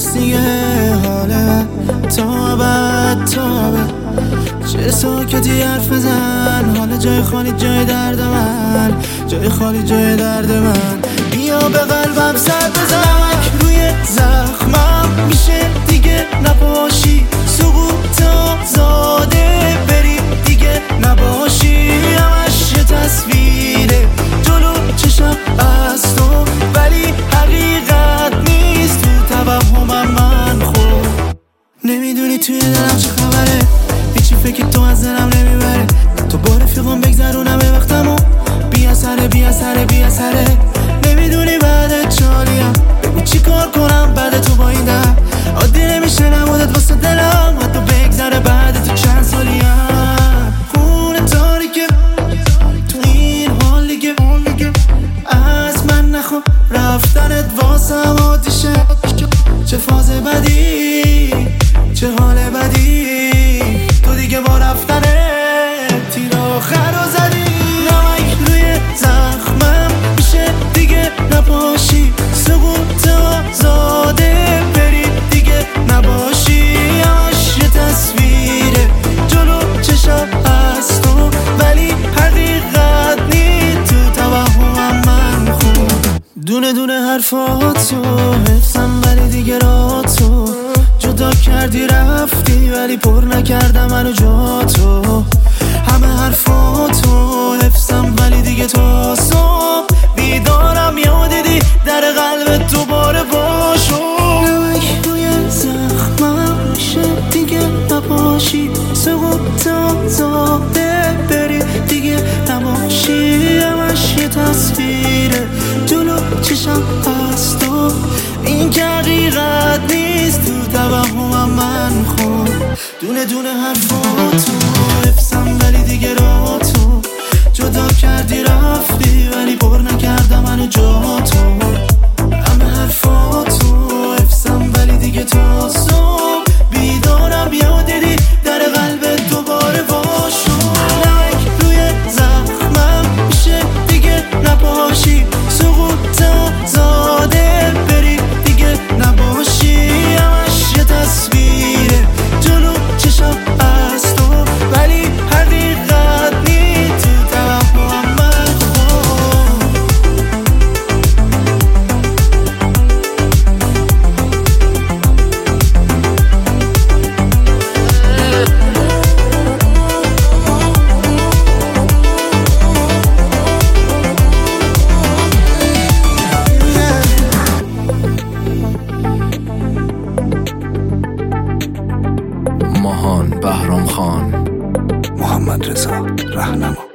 هست دیگه حاله تا بعد چه ساکتی حرف بزن، حالا جای خالی جای درد من، جای خالی جای درد من. بیا به قلبم سر بزن، روی زخمم میشه دیگه نباشی، سقوط آزاده بری دیگه نباشی. همش یه تصویره جلو چشم از تو، ولی حقیقت نیست تو توهمم من. خوب نمیدونی توی دلم چه خبره، هیچی فکر تو از دلم نمیبره. تو با رفیقم بگذرونم وقتمو، بی اثره. نمیدونی بعد چالیم، بگو چی کار کنم بعد تو با این دم. عادی نمیشه نمودت واسه دلم، حتی بگذره بعد تو چند سالیم. خونه تاریکه تو این حال دیگه، از من نخوا رفتنت واسم آتیشه. چه فاز بدی، چه حال بدی، تو دیگه با رفتنه تیر آخر رو زدی. نمک روی زخمم میشه دیگه نباشی، سقوط آزاده بری دیگه نباشی. همش یه تصویره جلو چشم از تو، ولی حقیقت نیست تو توهمم من. خوب دونه دونه حرفاتو حفظم، ولی دیگه راتو جدا کردی رفتی، ولی پر نکردم منو جا تو. همه حرفاتو حفظم، ولی دیگه تا صبح بیدارم. یادیدی در قلبت دوباره باشو. نمک روی زخمم میشه دیگه نباشی، سقوط آزاده بری دیگه نباشی. همش یه تصویره جلو چشم از تو، این که حقیقت نیست تو توهمم من. خوب دونه دونه حرفاتو حفظم، ولی دیگه راتو جدا کردی رفتی، ولی پر نکردم منو جا تو. همه حرفاتو حفظم، ولی دیگه تا صبح بیدارم. یادیدی در قلبت دوباره باشو. نمک روی زخمم میشه دیگه نباشی، سقوط آزاده بری دیگه نباشی. همش یه تصویره جلو چشم از تو، ولی حقیقت نیست تو توهمم من. ماهان بهرام خان، محمد رضا رهنما.